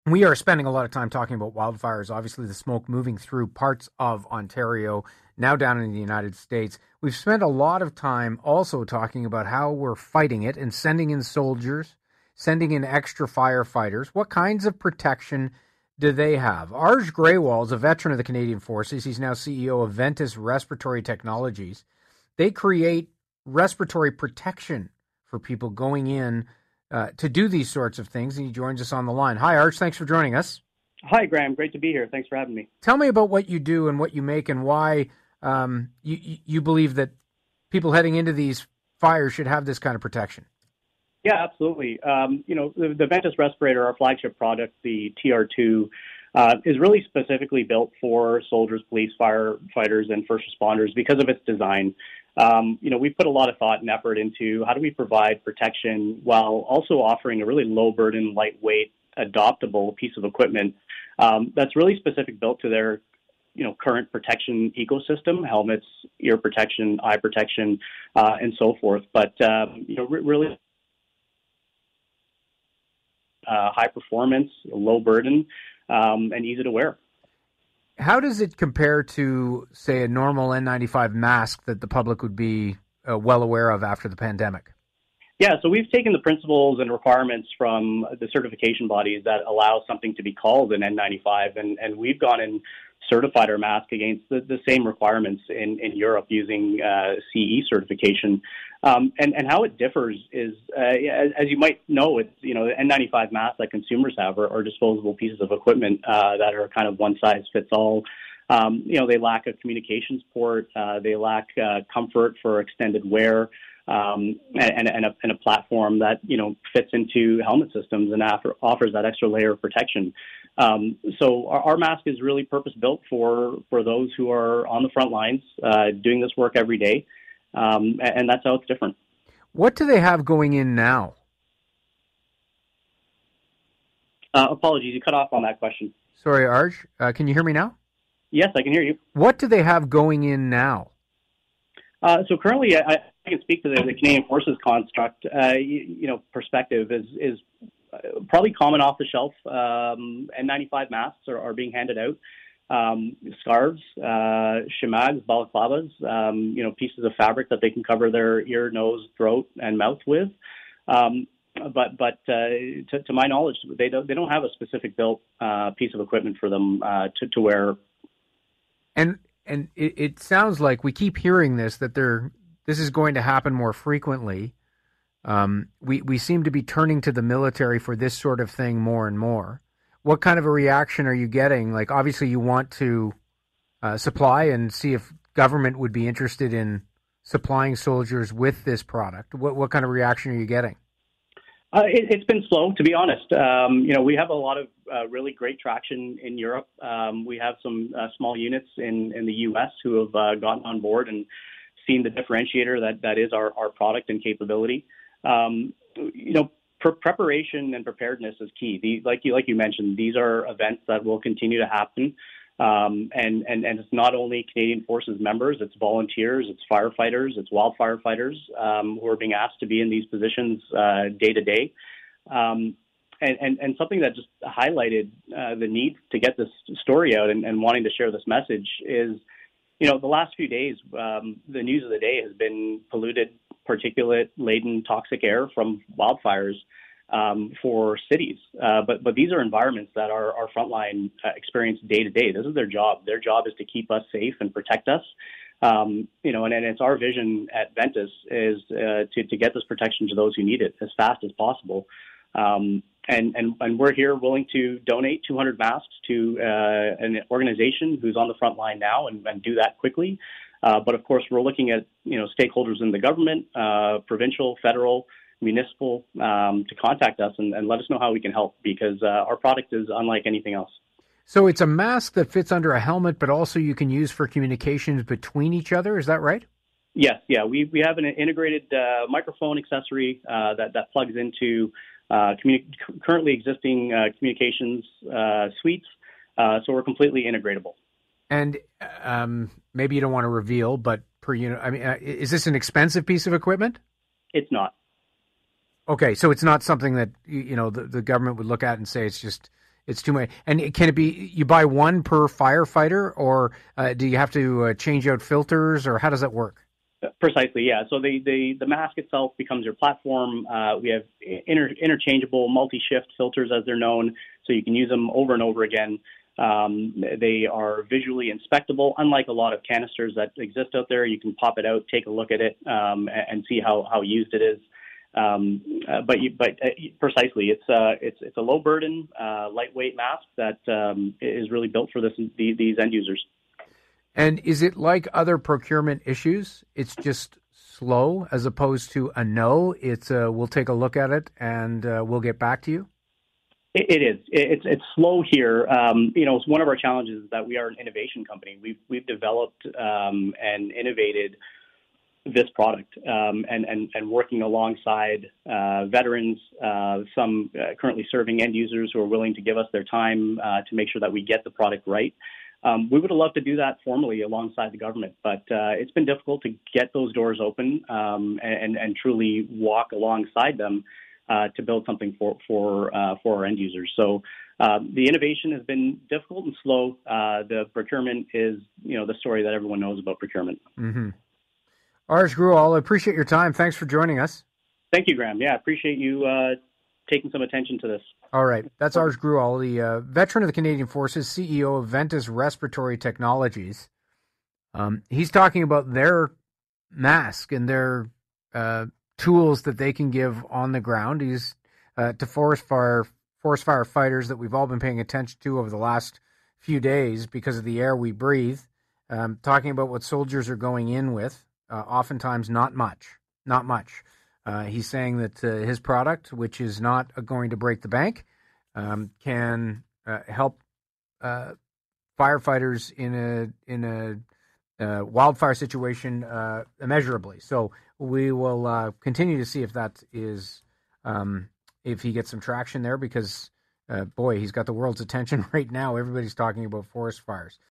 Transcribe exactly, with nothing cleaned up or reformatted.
We are spending a lot of time talking about wildfires, obviously the smoke moving through parts of Ontario, now down in the United States. We've spent a lot of time also talking about how we're fighting it and sending in soldiers, sending in extra firefighters. What kinds of protection do they have? Arj Grewal is a veteran of the Canadian Forces. He's now C E O of Ventus Respiratory Technologies. They create respiratory protection for people going in Uh, to do these sorts of things, and he joins us on the line. Hi, Arch. Thanks for joining us. Hi, Graham. Great to be here. Thanks for having me. Tell me about what you do and what you make and why um, you, you believe that people heading into these fires should have this kind of protection. Yeah, absolutely. Um, you know, the, the Ventus respirator, our flagship product, the T R two, uh, is really specifically built for soldiers, police, firefighters, and first responders because of its design. Um, you know, we put a lot of thought and effort into how do we provide protection while also offering a really low burden, lightweight, adoptable piece of equipment um, that's really specific, built to their, you know, current protection ecosystem: helmets, ear protection, eye protection, uh, and so forth. But um, you know, re- really uh, high performance, low burden, um, and easy to wear. How does it compare to, say, a normal N ninety-five mask that the public would be uh, well aware of after the pandemic? Yeah, so we've taken the principles and requirements from the certification bodies that allow something to be called an N ninety-five, and, and we've gone and certified our mask against the, the same requirements in, in Europe using uh, C E certification. Um, and, and how it differs is, uh, as, as you might know, it's, you know, the N ninety-five masks that consumers have are, are disposable pieces of equipment uh, that are kind of one size fits all. Um, you know, they lack a communications port, uh, they lack uh, comfort for extended wear. Um, and, and, a, and a platform that, you know, fits into helmet systems and after, offers that extra layer of protection. Um, so our, our mask is really purpose-built for, for those who are on the front lines, uh, doing this work every day, um, and, and that's how it's different. What do they have going in now? Uh, apologies, you cut off on that question. Sorry, Arj. Uh, can you hear me now? Yes, I can hear you. What do they have going in now? Uh, so currently, I, I can speak to the, the Canadian Forces construct. Uh, you, you know, perspective is is probably common off the shelf. Um, N ninety-five masks are, are being handed out. Um, scarves, uh, shemags, balaclavas. Um, you know, pieces of fabric that they can cover their ear, nose, throat, and mouth with. Um, but but uh, to, to my knowledge, they don't they don't have a specific built uh, piece of equipment for them uh, to to wear. And. And it, it sounds like we keep hearing this, that there, this is going to happen more frequently. Um, we, we seem to be turning to the military for this sort of thing more and more. What kind of a reaction are you getting? Like, obviously you want to uh, supply and see if government would be interested in supplying soldiers with this product. What, what kind of reaction are you getting? Uh, it, it's been slow, to be honest. Um, you know, we have a lot of uh, really great traction in Europe. Um, we have some uh, small units in, in the U S who have uh, gotten on board and seen the differentiator that, that is our, our product and capability. Um, you know, pre- preparation and preparedness is key. The, like you like you mentioned, these are events that will continue to happen. Um, and, and, and it's not only Canadian Forces members, it's volunteers, it's firefighters, it's wildfire fighters um, who are being asked to be in these positions uh, day to day. Um, and, and, and something that just highlighted uh, the need to get this story out and, and wanting to share this message is, you know, the last few days, um, the news of the day has been polluted, particulate-laden toxic air from wildfires. Um, for cities. Uh, but but these are environments that our, our frontline uh, experience day to day. This is their job. Their job is to keep us safe and protect us. Um, you know, and, and it's our vision at Ventus is uh, to, to get this protection to those who need it as fast as possible. Um, and, and, and we're here willing to donate two hundred masks to uh, an organization who's on the front line now and, and do that quickly. Uh, but of course, we're looking at, you know, stakeholders in the government, uh, provincial, federal, municipal, um, to contact us and, and let us know how we can help, because uh, our product is unlike anything else. So it's a mask that fits under a helmet, but also you can use for communications between each other. Is that right? Yes. Yeah. We we have an integrated uh, microphone accessory uh, that, that plugs into uh, communi- currently existing uh, communications uh, suites. Uh, so we're completely integratable. And um, maybe you don't want to reveal, but per unit, I mean, uh, is this an expensive piece of equipment? It's not. Okay, so it's not something that, you know, the, the government would look at and say it's just it's too many. And can it be you buy one per firefighter, or uh, do you have to uh, change out filters, or how does that work? Precisely, yeah. So the, the, the mask itself becomes your platform. Uh, we have inter, interchangeable multi-shift filters, as they're known, so you can use them over and over again. Um, they are visually inspectable. Unlike a lot of canisters that exist out there, you can pop it out, take a look at it, um, and, and see how, how used it is. Um, uh, but you, but uh, precisely, it's uh, it's it's a low burden, uh, lightweight mask that um, is really built for this these end users. And is it like other procurement issues? It's just slow as opposed to a no. It's a, we'll take a look at it and uh, we'll get back to you. It, it is. It's it's slow here. Um, you know, it's one of our challenges is that we are an innovation company. We've we've developed um, and innovated this product um, and, and and working alongside uh, veterans, uh, some uh, currently serving end users who are willing to give us their time uh, to make sure that we get the product right. Um, we would have loved to do that formally alongside the government, but uh, it's been difficult to get those doors open um, and, and truly walk alongside them uh, to build something for for uh, for our end users. So uh, the innovation has been difficult and slow. Uh, the procurement is, you know, the story that everyone knows about procurement. Mm-hmm. Arj Grewal, I appreciate your time. Thanks for joining us. Thank you, Graham. Yeah, I appreciate you uh, taking some attention to this. All right. That's Arj Grewal, the uh, veteran of the Canadian Forces, C E O of Ventus Respiratory Technologies. Um, he's talking about their mask and their uh, tools that they can give on the ground. He's uh, to forest fire forest fire fighters that we've all been paying attention to over the last few days because of the air we breathe. Um, talking about what soldiers are going in with. Uh, oftentimes, not much, not much. Uh, he's saying that uh, his product, which is not uh, going to break the bank, um, can uh, help uh, firefighters in a in a uh, wildfire situation uh, immeasurably. So we will uh, continue to see if that is um, if he gets some traction there, because uh, boy, he's got the world's attention right now. Everybody's talking about forest fires.